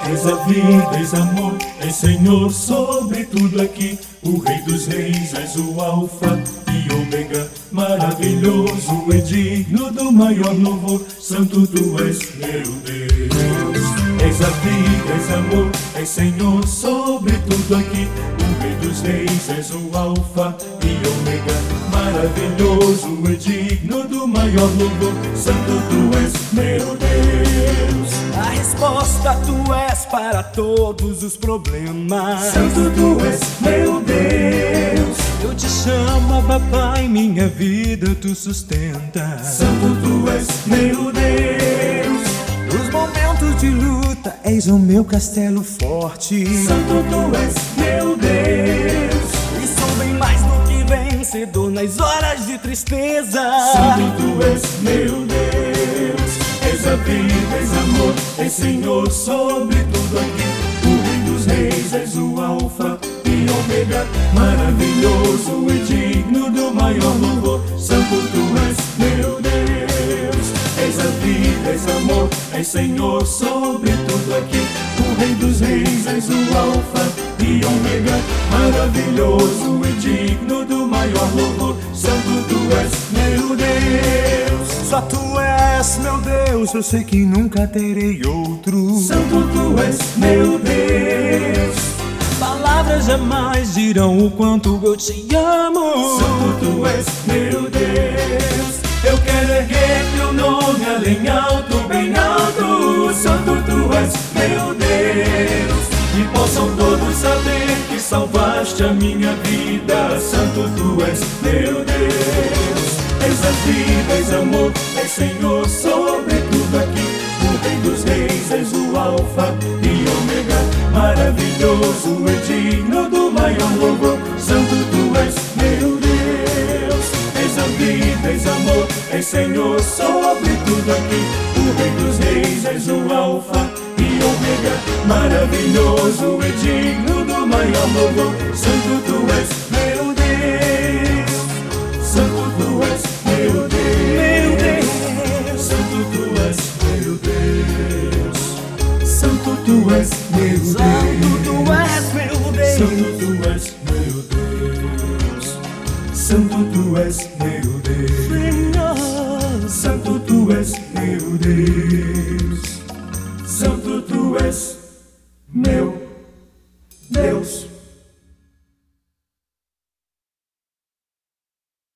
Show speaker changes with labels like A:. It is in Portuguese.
A: És a vida, és amor, és Senhor sobre tudo aqui. O Rei dos Reis, és o Alfa e Ômega. Maravilhoso e digno do maior louvor. Santo tu és, meu Deus. És a vida, és amor, és Senhor sobre tudo aqui. O Rei dos Reis, és o Alfa e Ômega. Maravilhoso e digno do maior louvor. Santo tu és, meu Deus.
B: A resposta tu és para todos os problemas.
A: Santo tu és, meu Deus.
B: Eu te chamo, papai, minha vida tu sustenta.
A: Santo tu és, meu Deus.
B: Nos momentos de luta és o meu castelo forte.
A: Santo tu és, meu Deus.
B: E sou bem mais do que vencedor nas horas de tristeza.
A: Santo tu és, meu Deus. És a vida, és amor, és Senhor sobre tudo aqui. O Rei dos Reis, és o Alfa e Ômega. Maravilhoso e digno do maior louvor. Santo tu és, meu Deus. És a vida, és amor, és Senhor sobre tudo aqui. O Rei dos Reis, és o Alfa e Ômega. Maravilhoso e digno do maior louvor. Santo tu és, meu Deus.
B: Só tu és, meu Deus, eu sei que nunca terei outro.
A: Santo tu és, meu Deus.
B: Palavras jamais dirão o quanto eu te amo.
A: Santo tu és, meu Deus. Eu quero erguer teu nome além alto, bem alto. Santo tu és, meu Deus. E possam todos saber que salvaste a minha vida. Santo tu és, meu Deus. És a vida, és amor, és Senhor sobre tudo aqui. O Rei dos Reis, és o Alfa e Ômega. Maravilhoso e digno do maior louvor. Santo tu és, meu Deus. És a vida, és amor, és Senhor sobre tudo aqui. O Rei dos Reis, és o Alfa e Ômega. Maravilhoso e digno do maior louvor. Santo tu és, meu Deus. Santo tu és, meu Deus. Santo tu és, meu Deus. Santo tu és, meu Deus.
B: Santo tu és, meu Deus.
A: Santo tu és, meu Deus. Santo tu és, meu Deus. Santo tu és, meu Deus.